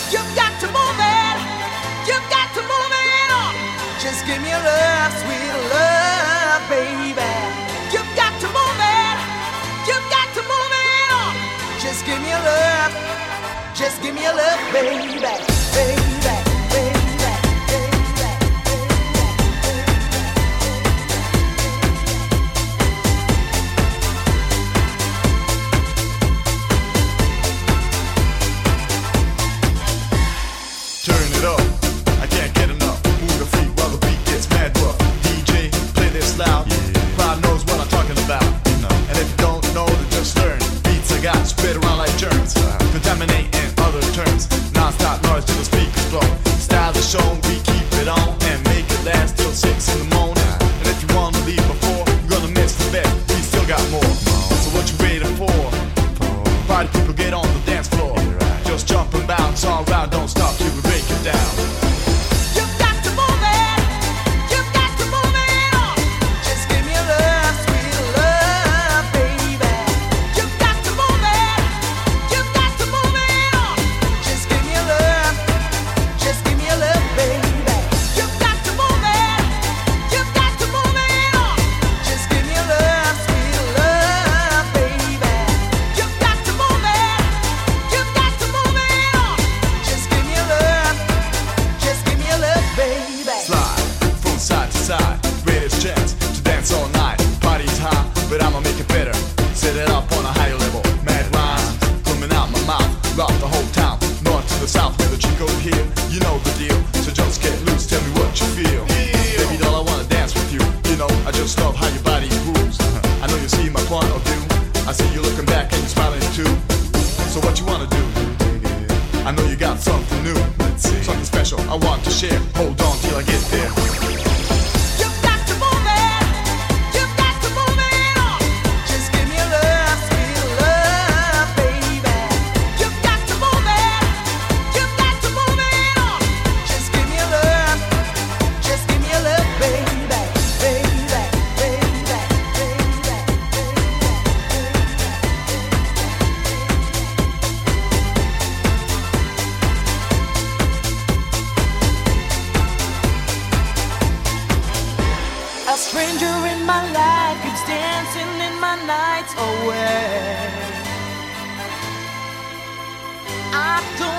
You've got to move it. You've got to move it on. Just give me a love, sweet love, baby. You've got to move it. You've got to move it on. Just give me a love. Just give me a love, baby, baby. Spread around like germs, contaminating other terms. Non-stop noise till the speakers blow. Style is shown, we keep it on and make it last till 6 in the morning. And if you wanna leave before, you're gonna miss the bet. We still got more. So what you waiting for? Party people, get on the dance floor. Just jump and bounce all around, don't stop till we break it down. But I'ma make it better, set it up on a higher level. Mad rhymes coming out my mouth, rock the whole town, north to the south, where the Chico here. You know the deal, so just get loose, tell me what you feel. Baby doll, I wanna dance with you. You know, I just love how your body moves. I know you see my point of view. I see you looking back and you're smiling too. So what you wanna do? I know you got something new, something special I want to share. Hold on till I get there. A stranger in my life keeps dancing in my nights away. I don't